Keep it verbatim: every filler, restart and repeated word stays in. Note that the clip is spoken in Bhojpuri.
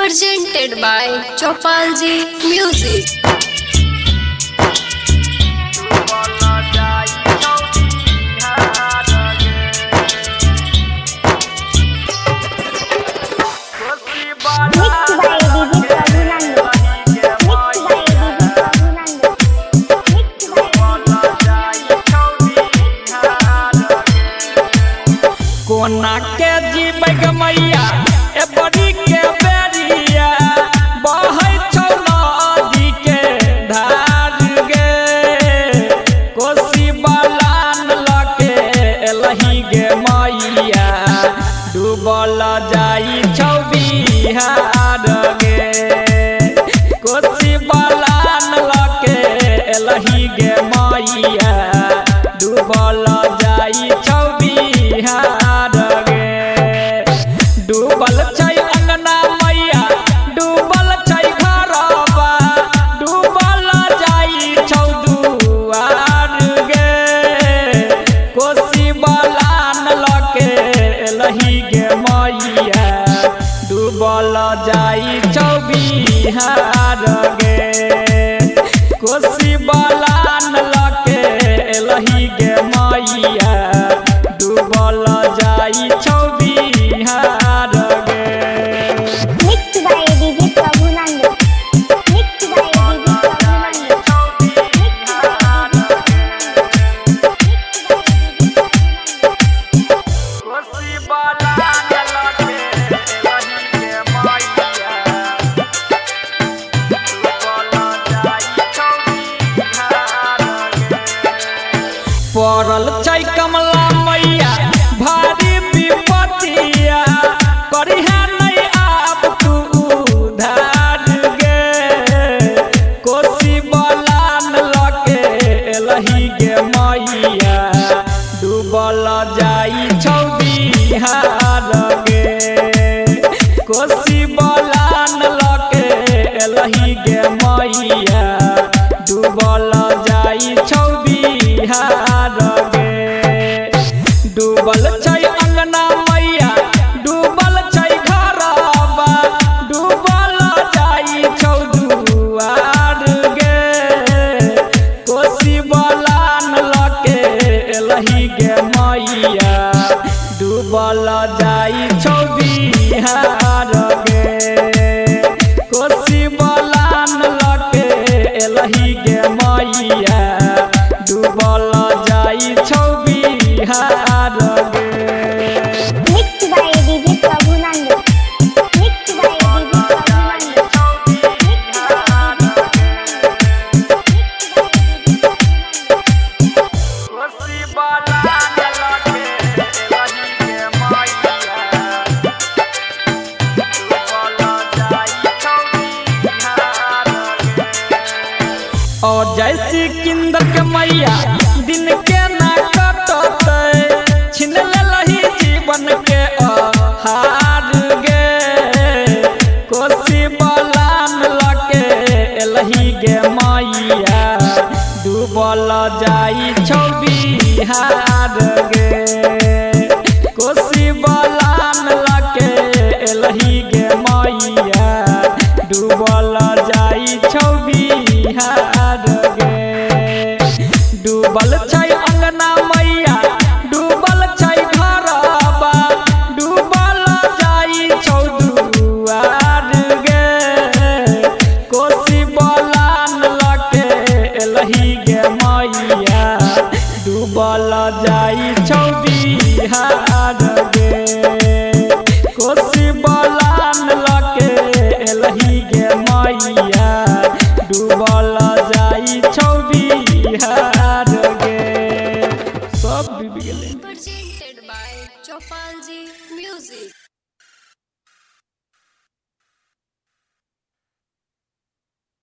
Presented by Chopalji Music. कोना के जीबै ग मैया ए बड़ी के बेरिया बहै छौ नदी के धार गे कोसी बलान लके एलही गे मैया डूबल जाई छौ बिहार गे कोसी बलान लके एलही गे मैया डूबल जाई छौ बिहार डूबल छै अंगना मैया डूबल छै घरबा डूबल जाई छौ दुआर गे कोसी बलान लके एलही गे मैया डूबल जाई छौ बिहार गे कोसी बलान लके एलही गे मैया डूबल जाई छौ बिहार पड़ल छै कमला मैया भारी विपतिया करिहे नहीं आब तू उधार गे कोसी बलान लके एलही गे मैया डूबल जाई छौ बिहार गे कोसी बलान लके एलही गे मैया डूबल जाई छौ बिहार डूबल छै अंगना मैया डूबल छै घरबा डूबल जाई छौ दुआर गे कोसी बलान लके एलही गे मैया डूबल जाई छौ बिहार गे कोसी बलान लके एलही गे मैया डूबल जाई छौ बिहार और जैसी किंदर के मैया दिन के ना कटते छिन लेलही जीवन के हार गे कोसी बलान लके एलही गे मैया डूबल जाई छौ बिहार गे कोसी बलान लके एलही गे मैया डूबल जाई छौ बिहार डूबल छै अंगना मैया डूबल छै घरबा डूबल जाई छौ दुआर गे कोसी बलान लके एलही गे मैया डूबल जाई छौ बिहार गे कोसी बलान लके एलही गे मैया डूबल जाई छौ बिहार गे सब डूब गेलै। Presented by Chopalji Music.